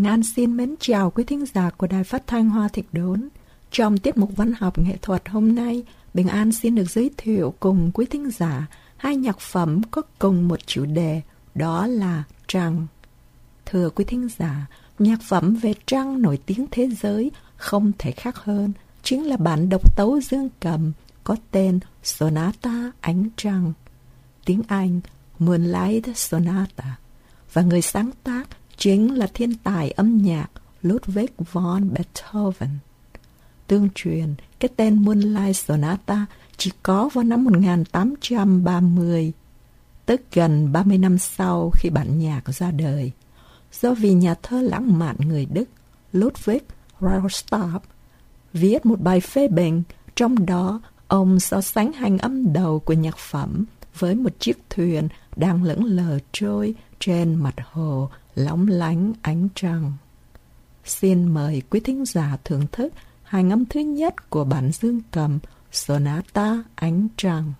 Bình An xin mến chào quý thính giả của Đài Phát thanh Hoa Thịnh Đốn. Trong tiết mục văn học nghệ thuật hôm nay, Bình An xin được giới thiệu cùng quý thính giả hai nhạc phẩm có cùng một chủ đề, đó là trăng. Thưa quý thính giả, nhạc phẩm về trăng nổi tiếng thế giới không thể khác hơn chính là bản độc tấu dương cầm có tên Sonata Ánh Trăng, tiếng Anh Moonlight Sonata, và người sáng tác chính là thiên tài âm nhạc Ludwig von Beethoven. Tương truyền, cái tên Moonlight Sonata chỉ có vào năm 1830, tức gần 30 năm sau khi bản nhạc ra đời, do vì nhà thơ lãng mạn người Đức Ludwig Rostov viết một bài phê bình, trong đó ông so sánh hành âm đầu của nhạc phẩm với một chiếc thuyền đang lững lờ trôi trên mặt hồ lóng lánh ánh trăng. Xin mời quý thính giả thưởng thức hành âm thứ nhất của bản dương cầm Sonata Ánh Trăng.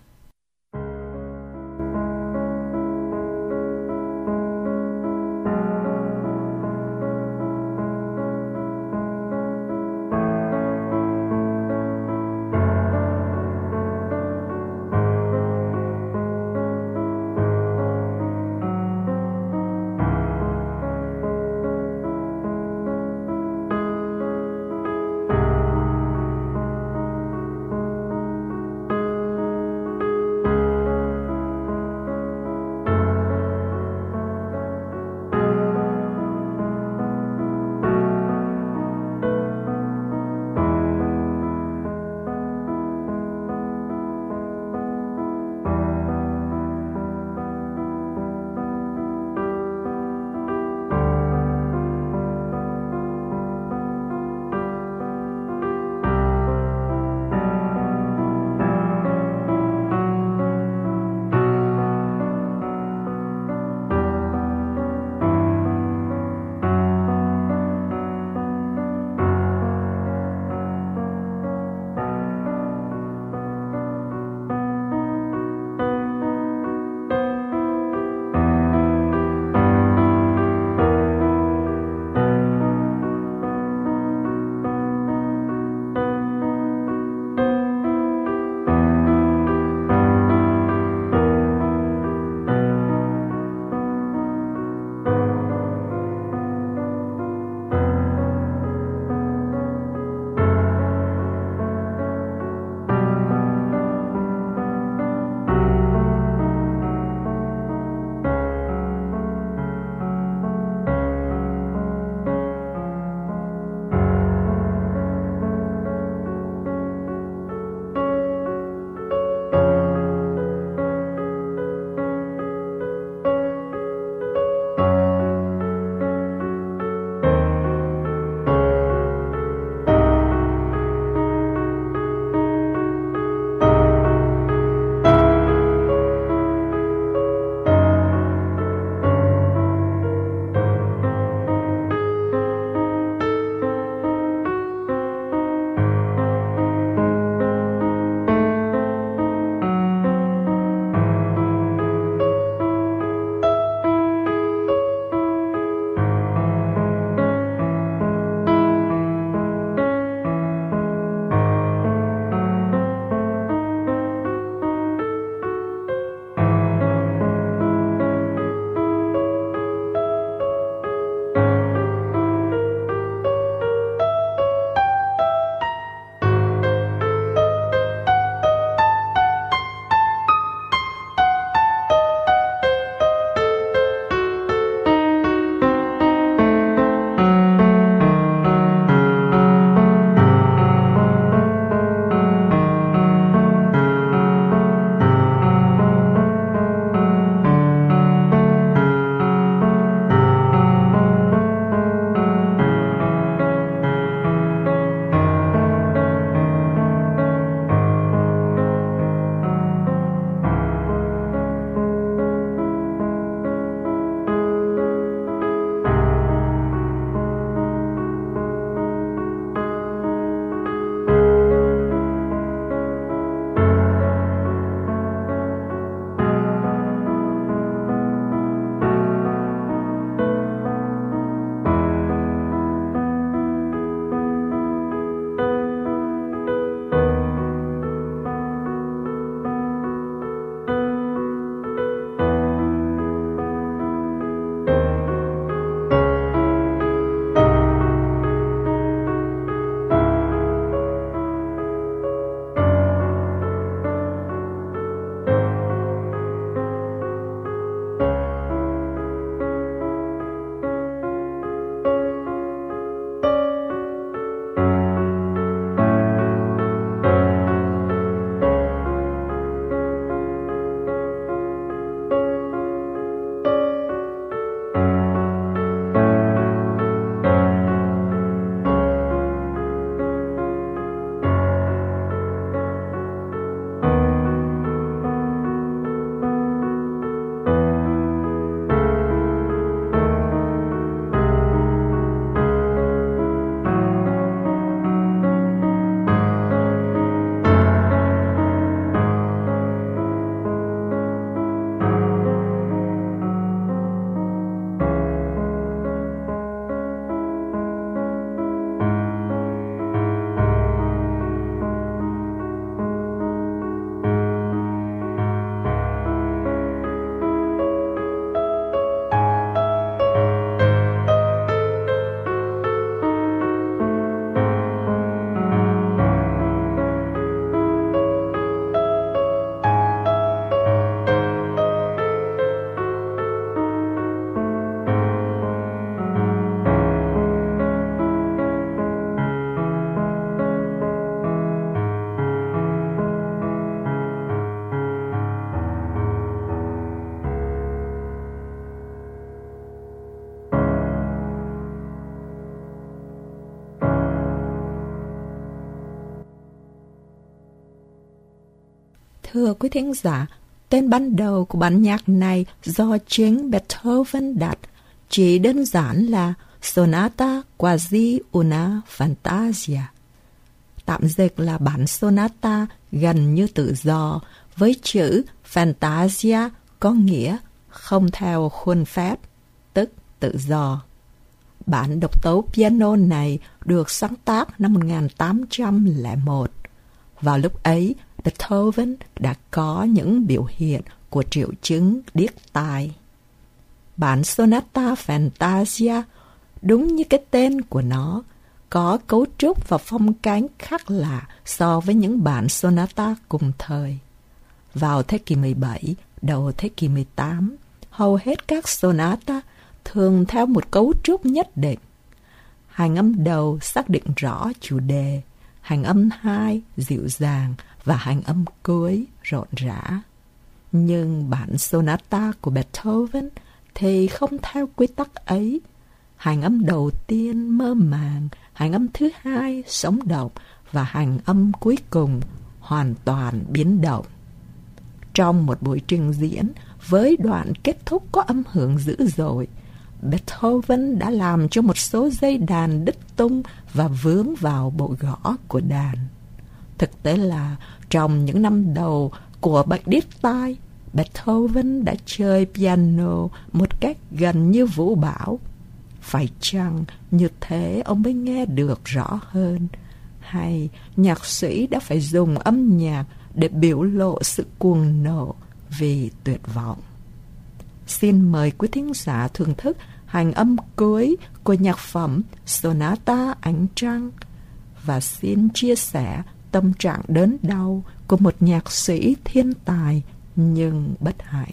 Thưa quý thính giả, tên ban đầu của bản nhạc này do chính Beethoven đặt chỉ đơn giản là Sonata Quasi una Fantasia. Tạm dịch là bản sonata gần như tự do, với chữ Fantasia có nghĩa không theo khuôn phép, tức tự do. Bản độc tấu piano này được sáng tác năm 1801. Vào lúc ấy, Beethoven đã có những biểu hiện của triệu chứng điếc tai. Bản Sonata Fantasia, đúng như cái tên của nó, có cấu trúc và phong cách khác lạ so với những bản sonata cùng thời. Vào thế kỷ 17, đầu thế kỷ 18, hầu hết các sonata thường theo một cấu trúc nhất định. Hành âm đầu xác định rõ chủ đề, hành âm 2 dịu dàng và hành âm cuối rộn rã. Nhưng bản sonata của Beethoven thì không theo quy tắc ấy. Hành âm đầu tiên mơ màng, hành âm thứ 2 sống động và hành âm cuối cùng hoàn toàn biến động. Trong một buổi trình diễn với đoạn kết thúc có âm hưởng dữ dội, Beethoven đã làm cho một số dây đàn đứt tung và vướng vào bộ gõ của đàn. Thực tế là trong những năm đầu của bệnh điếc tai, Beethoven đã chơi piano một cách gần như vũ bão. Phải chăng như thế ông mới nghe được rõ hơn? Hay nhạc sĩ đã phải dùng âm nhạc để biểu lộ sự cuồng nộ vì tuyệt vọng? Xin mời quý thính giả thưởng thức hành âm cuối của nhạc phẩm Sonata Ánh Trăng và xin chia sẻ tâm trạng đớn đau của một nhạc sĩ thiên tài nhưng bất hạnh.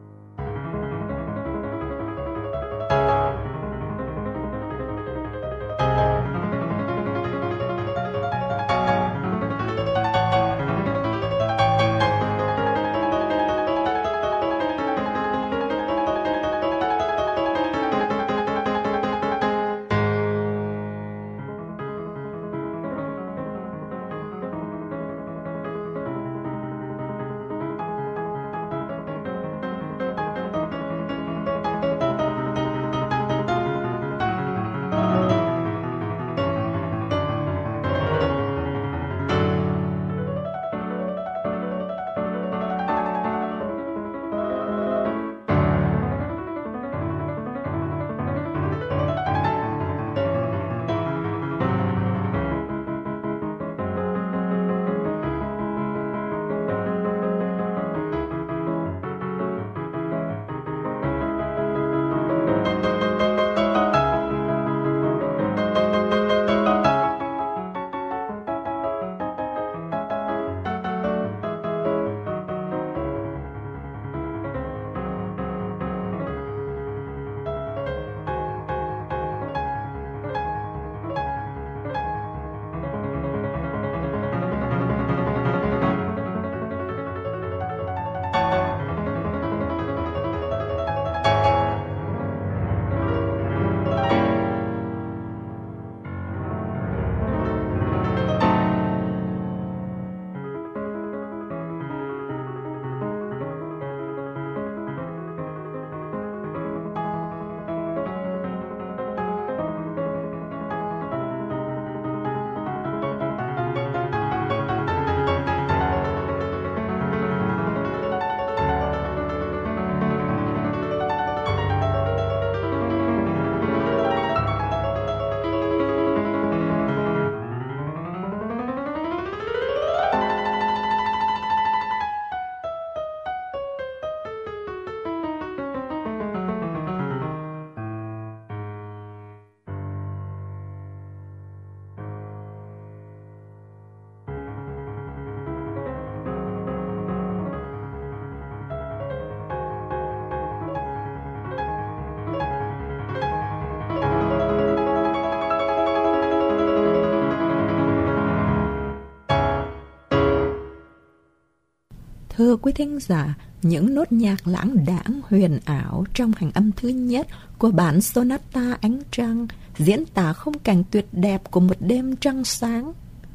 Thưa quý thính giả, những nốt nhạc lãng đãng huyền ảo trong hành âm thứ nhất của bản Sonata Ánh Trăng diễn tả khung cảnh tuyệt đẹp của một đêm trăng sáng.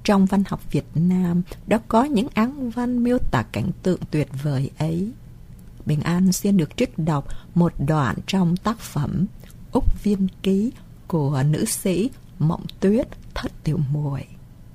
Trong văn học Việt Nam đã có những áng văn miêu tả cảnh tượng tuyệt vời ấy. Bình An xin được trích đọc một đoạn trong tác phẩm Úc Viên Ký của nữ sĩ Mộng Tuyết Thất Tiểu Muội.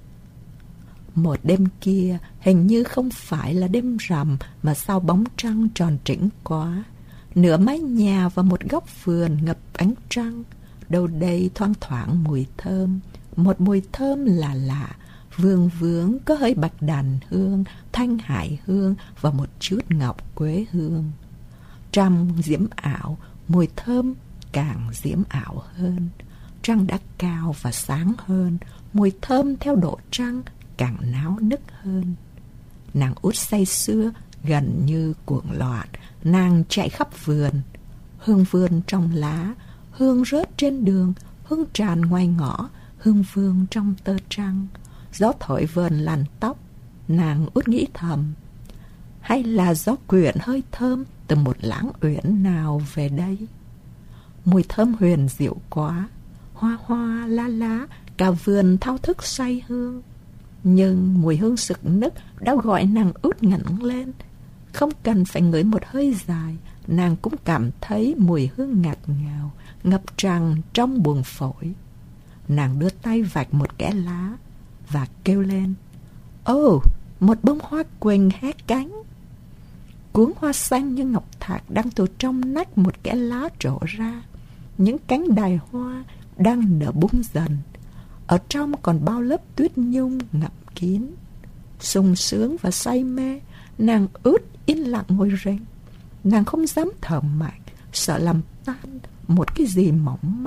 Một đêm kia hình như không phải là đêm rằm, mà sao bóng trăng tròn trĩnh quá. Nửa mái nhà và một góc vườn ngập ánh trăng. Đâu đây thoang thoảng mùi thơm, một mùi thơm lạ lạ, vương vướng có hơi bạch đàn hương, thanh hải hương và một chút ngọc quế hương. Trăng diễm ảo, mùi thơm càng diễm ảo hơn. Trăng đã cao và sáng hơn, mùi thơm theo độ trăng càng náo nức hơn. Nàng út say sưa, gần như cuồng loạn, nàng chạy khắp vườn. Hương vườn trong lá, hương rớt trên đường, hương tràn ngoài ngõ, hương vương trong tơ trăng. Gió thổi vờn làn tóc, nàng út nghĩ thầm, hay là gió quyện hơi thơm từ một lãng uyển nào về đây. Mùi thơm huyền diệu quá, hoa hoa lá lá, cả vườn thao thức say hương. Nhưng mùi hương sực nức đã gọi nàng út ngẩng lên. Không cần phải ngửi một hơi dài, nàng cũng cảm thấy mùi hương ngạt ngào, ngập tràn trong buồng phổi. Nàng đưa tay vạch một kẽ lá và kêu lên, ồ, một bông hoa quỳnh hé cánh. Cuống hoa xanh như ngọc thạch đang từ trong nách một kẽ lá trổ ra. Những cánh đài hoa đang nở bung dần. Ở trong còn bao lớp tuyết nhung ngậm kín. Sung sướng và say mê, nàng út yên lặng ngồi rên. Nàng không dám thở mạnh, sợ làm tan một cái gì mỏng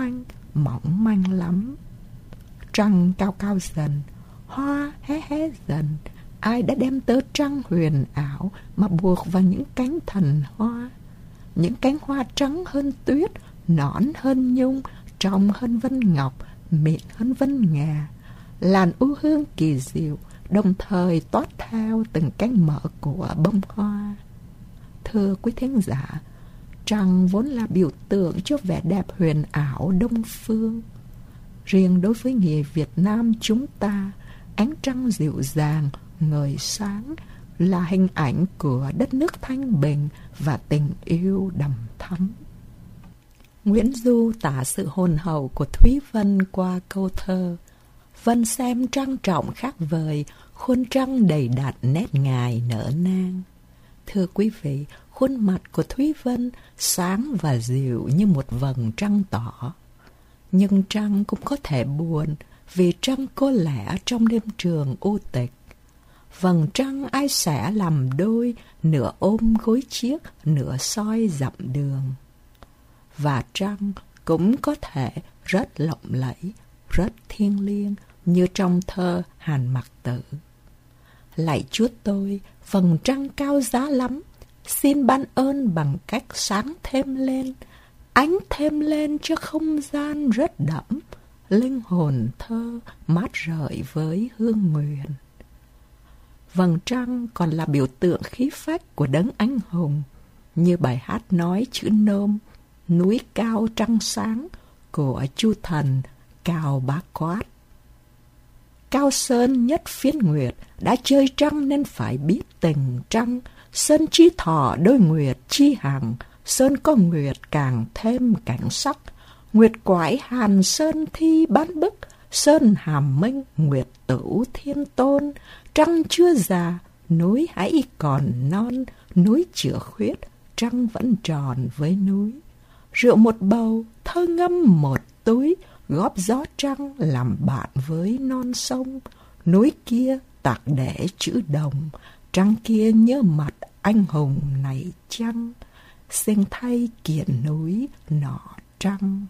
manh lắm. Trăng cao cao dần, hoa hé hé dần. Ai đã đem tơ trăng huyền ảo mà buộc vào những cánh thần hoa. Những cánh hoa trắng hơn tuyết, nõn hơn nhung, trong hơn vân ngọc, mịn hơn vân ngà. Làn u hương kỳ diệu đồng thời toát theo từng cánh mở của bông hoa. Thưa quý thính giả, trăng vốn là biểu tượng cho vẻ đẹp huyền ảo Đông phương. Riêng đối với người Việt Nam chúng ta, ánh trăng dịu dàng, ngời sáng là hình ảnh của đất nước thanh bình và tình yêu đầm thắm. Nguyễn Du tả sự hồn hậu của Thúy Vân qua câu thơ: Vân xem trăng trọng khác vời, khuôn trăng đầy đặn nét ngài nở nang. Thưa quý vị, khuôn mặt của Thúy Vân sáng và dịu như một vầng trăng tỏ. Nhưng trăng cũng có thể buồn, vì trăng cô lẻ trong đêm trường u tịch. Vầng trăng ai sẽ làm đôi, nửa ôm gối chiếc, nửa soi dặm đường. Và trăng cũng có thể rất lộng lẫy, rất thiêng liêng, như trong thơ Hàn Mặc Tử. Lạy Chúa tôi, vầng trăng cao giá lắm, xin ban ơn bằng cách sáng thêm lên, ánh thêm lên cho không gian rất đẫm, linh hồn thơ mát rượi với hương nguyện. Vầng trăng còn là biểu tượng khí phách của đấng anh hùng, như bài hát nói chữ nôm Núi cao trăng sáng của Chu Thần Cao Bá Quát. Cao Sơn nhất phiến nguyệt, đã chơi trăng nên phải biết tình trăng. Sơn chi thọ đôi nguyệt chi hằng, sơn có nguyệt càng thêm cảnh sắc. Nguyệt quải Hàn Sơn thi bán bức, sơn hàm minh nguyệt tửu thiên tôn. Trăng chưa già, núi hãy còn non, núi chưa khuyết, trăng vẫn tròn với núi. Rượu một bầu, thơ ngâm một túi, góp gió trăng làm bạn với non sông. Núi kia tạc để chữ đồng, trăng kia nhớ mặt anh hùng này chăng. Xin thay kiện núi nọ trăng.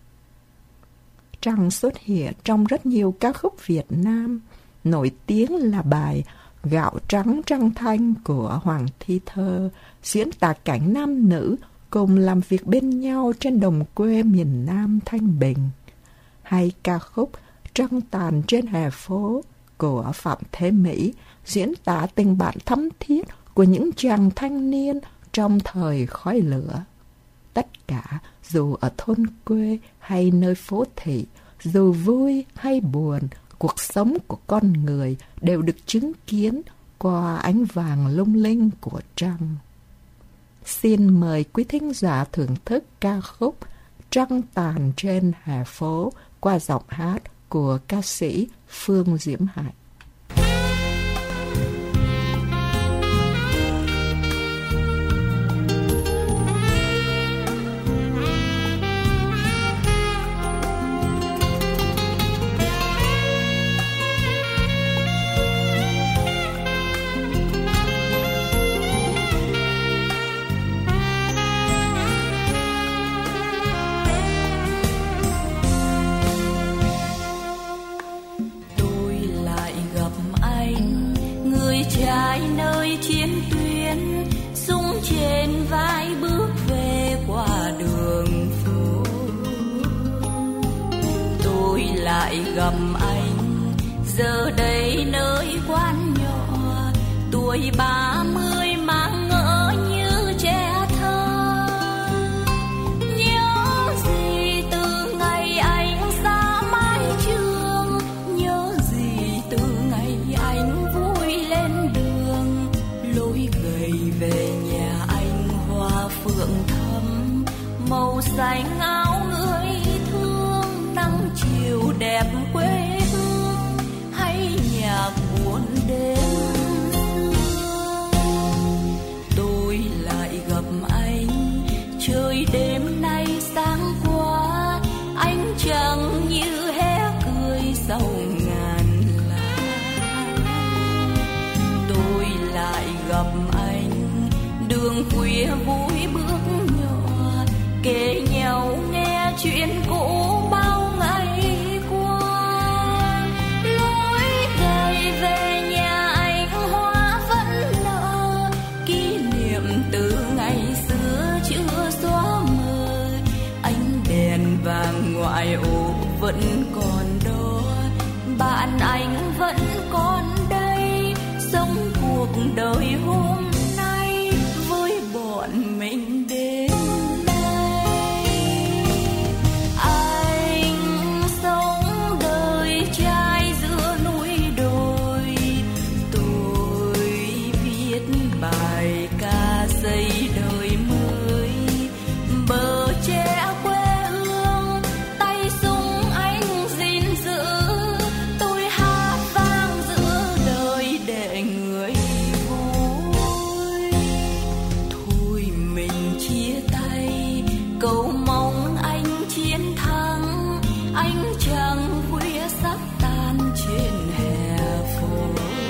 Trăng xuất hiện trong rất nhiều ca khúc Việt Nam. Nổi tiếng là bài Gạo trắng trăng thanh của Hoàng Thi Thơ, diễn tả cảnh nam nữ cùng làm việc bên nhau trên đồng quê miền Nam thanh bình. Hay ca khúc Trăng tàn trên hè phố của Phạm Thế Mỹ, diễn tả tình bạn thắm thiết của những chàng thanh niên trong thời khói lửa. Tất cả dù ở thôn quê hay nơi phố thị, dù vui hay buồn, cuộc sống của con người đều được chứng kiến qua ánh vàng lung linh của trăng. Xin mời quý thính giả thưởng thức ca khúc Trăng tàn trên hè phố qua giọng hát của ca sĩ Phương Diễm Hạnh. Trai nơi chiến tuyến súng trên vai bước về qua đường phố. Tôi lại gặp anh giờ đây nơi quán nhỏ, tuổi 30 mang ngỡ như trẻ thơ. Nhớ gì từ ngày anh ra mái trường, nhớ gì từ ngày anh vui lên đường. Lối gầy về nhà anh hoa phượng thắm, màu xanh áo người thương, nắng chiều đẹp quê hương, hay nhạc buồn đêm. Tôi lại gặp anh trời đêm nay sáng qua, anh chẳng như hé cười sau ngàn lá. Tôi lại gặp anh đường khuya vui bước nhỏ, kể nhau nghe chuyện cũ bao ngày qua. Lối gầy về nhà anh hoa vẫn nở, kỷ niệm từ ngày xưa chưa xóa mờ. Ánh đèn vàng ngoại ô vẫn còn đó, bạn anh vẫn còn đây, sống cuộc đời hôm nay với bọn mình đến đây. Anh sống đời trai giữa núi đồi, tôi viết bài ca xây đời mới. Bờ tre quê hương, tay súng anh gìn giữ, tôi hát vang giữa đời để người vui. Thôi mình chia tay, cầu mong anh chiến thắng, anh chẳng khuya sắp tan trên hè phố.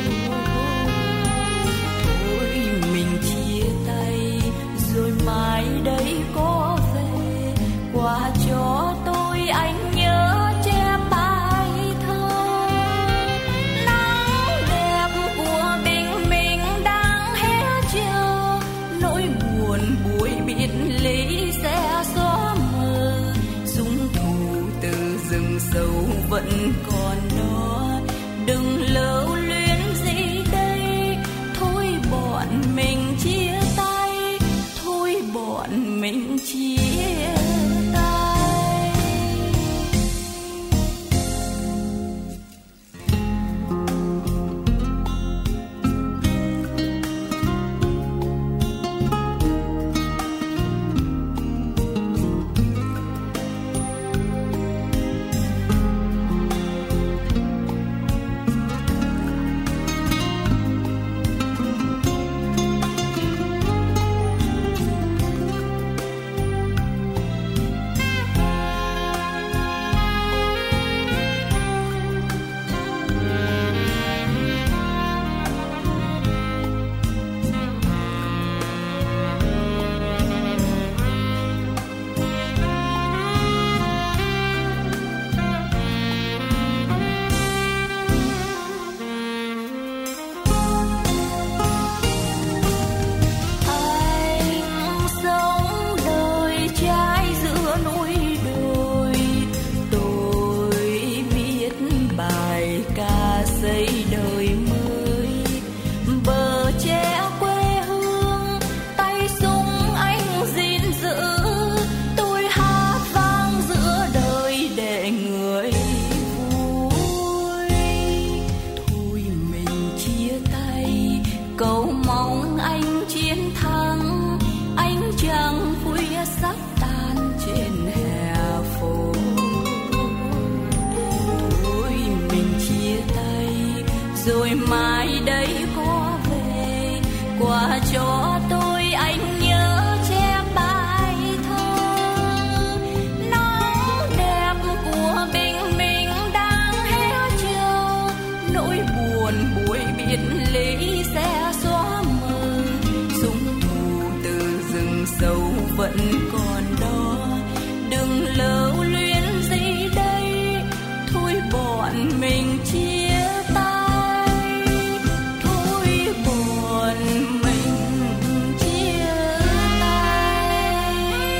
Thôi mình chia tay, rồi mai đây có về, qua cho tôi anh nhớ chép bài thơ. Nắng đẹp của bình minh đang hé chờ, nỗi buồn buổi biệt ly sẽ xóa mờ. Súng thù từ rừng sâu vẫn còn đó, đừng lưu luyến gì đây. Thôi bọn mình chia tay, thôi bọn mình chia tay. và cho tôi anh nhớ chép bài thơ. Nắng đẹp của bình minh đang héo chờ, nỗi buồn buổi biệt ly sẽ xóa mờ. Súng thù từ rừng sâu vẫn còn đó, đừng lưu luyến gì đây, thôi bọn mình chia tay, thôi bọn mình chia tay.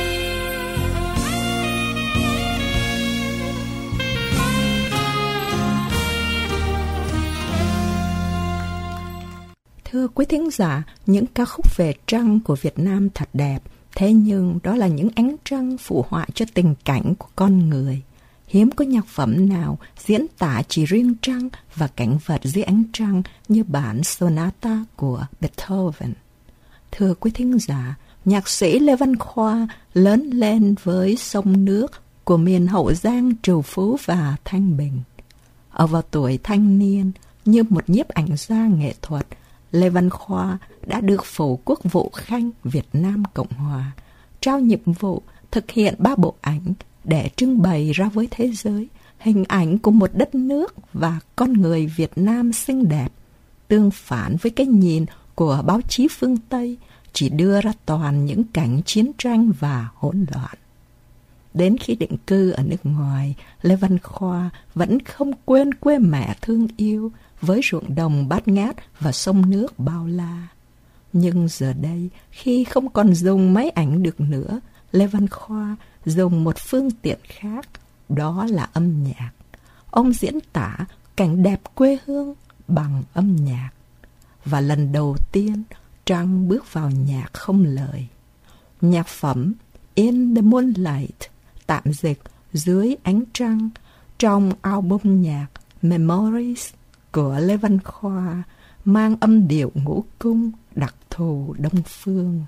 Thưa quý thính giả, những ca khúc về trăng của Việt Nam thật đẹp, thế nhưng đó là những ánh trăng phụ họa cho tình cảnh của con người. Hiếm có nhạc phẩm nào diễn tả chỉ riêng trăng và cảnh vật dưới ánh trăng như bản Sonata của Beethoven. Thưa quý thính giả, nhạc sĩ Lê Văn Khoa lớn lên với sông nước của miền Hậu Giang, Trù Phú và Thanh Bình. Ở vào tuổi thanh niên, như một nhiếp ảnh gia nghệ thuật, Lê Văn Khoa đã được Phủ Quốc vụ Khanh Việt Nam Cộng Hòa trao nhiệm vụ thực hiện 3 bộ ảnh để trưng bày ra với thế giới hình ảnh của một đất nước và con người Việt Nam xinh đẹp, tương phản với cái nhìn của báo chí phương Tây chỉ đưa ra toàn những cảnh chiến tranh và hỗn loạn. Đến khi định cư ở nước ngoài, Lê Văn Khoa vẫn không quên quê mẹ thương yêu với ruộng đồng bát ngát và sông nước bao la. Nhưng giờ đây, khi không còn dùng máy ảnh được nữa, Lê Văn Khoa dùng một phương tiện khác, đó là âm nhạc. Ông diễn tả cảnh đẹp quê hương bằng âm nhạc. Và lần đầu tiên, Trăng bước vào nhạc không lời. Nhạc phẩm In the Moonlight, tạm dịch Dưới ánh trăng, trong album nhạc Memories của Lê Văn Khoa, mang âm điệu ngũ cung đặc thù Đông phương.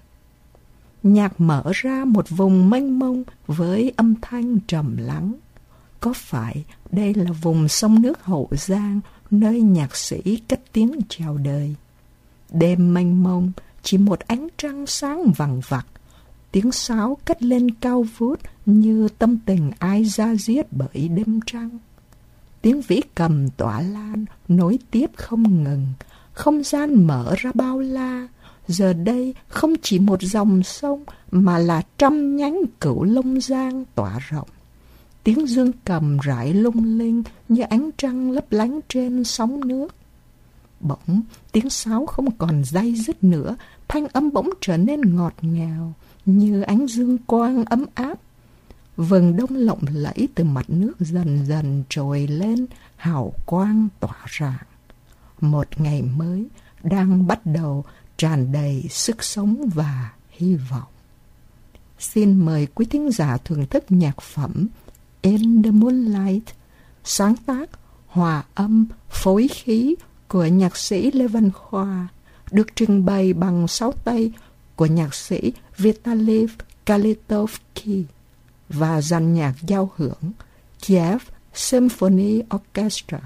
Nhạc mở ra một vùng mênh mông với âm thanh trầm lắng. Có phải đây là vùng sông nước Hậu Giang, nơi nhạc sĩ cất tiếng chào đời? Đêm mênh mông, chỉ một ánh trăng sáng vằng vặc. Tiếng sáo cất lên cao vút như tâm tình ai da diết bởi đêm trăng. Tiếng vĩ cầm tỏa lan, nối tiếp không ngừng. Không gian mở ra bao la. Giờ đây không chỉ một dòng sông mà là trăm nhánh cửu Long Giang tỏa rộng. Tiếng dương cầm rải lung linh như ánh trăng lấp lánh trên sóng nước. Bỗng tiếng sáo không còn day dứt nữa, thanh âm bỗng trở nên ngọt ngào như ánh dương quang ấm áp. Vầng đông lộng lẫy từ mặt nước dần dần trồi lên, hào quang tỏa rạng. Một ngày mới đang bắt đầu tràn đầy sức sống và hy vọng. Xin mời quý thính giả thưởng thức nhạc phẩm In the Moonlight, sáng tác, hòa âm, phối khí của nhạc sĩ Lê Văn Khoa, được trình bày bằng sáu tay của nhạc sĩ Vitaly Kalitovsky và dàn nhạc giao hưởng Kiev Symphony Orchestra.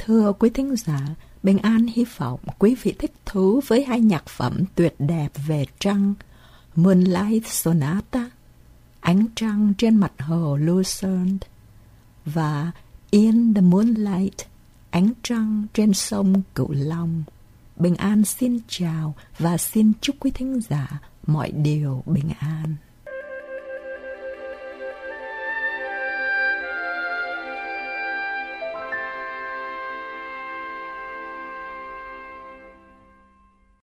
Thưa quý thính giả, Bình An hy vọng quý vị thích thú với hai nhạc phẩm tuyệt đẹp về trăng, Moonlight Sonata, Ánh trăng trên mặt hồ Lucerne, và In the Moonlight, Ánh trăng trên sông Cửu Long. Bình An xin chào và xin chúc quý thính giả mọi điều bình an.